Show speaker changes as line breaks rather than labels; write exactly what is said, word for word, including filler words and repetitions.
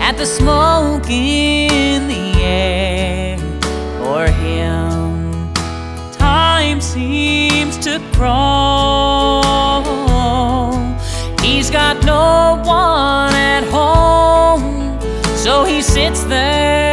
at the smoke in the air. For him, time seems to crawl. He's got no one at home, so he sits there